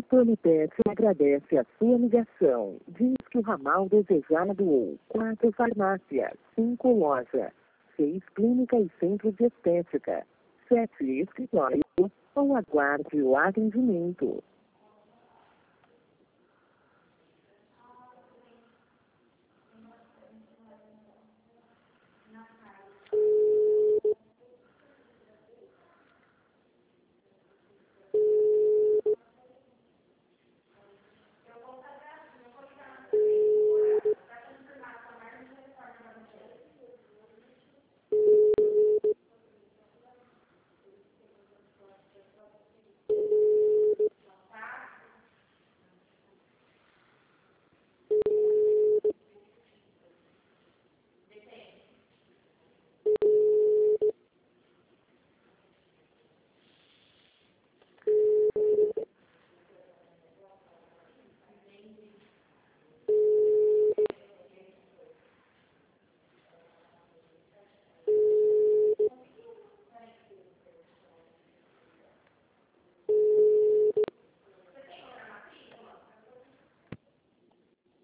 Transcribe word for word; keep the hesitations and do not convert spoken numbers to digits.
Polipet agradece a sua ligação. Diz que o ramal desejado ou quatro farmácias, cinco lojas, seis clínicas e centros de estética, sete escritórios, ou aguarde o atendimento.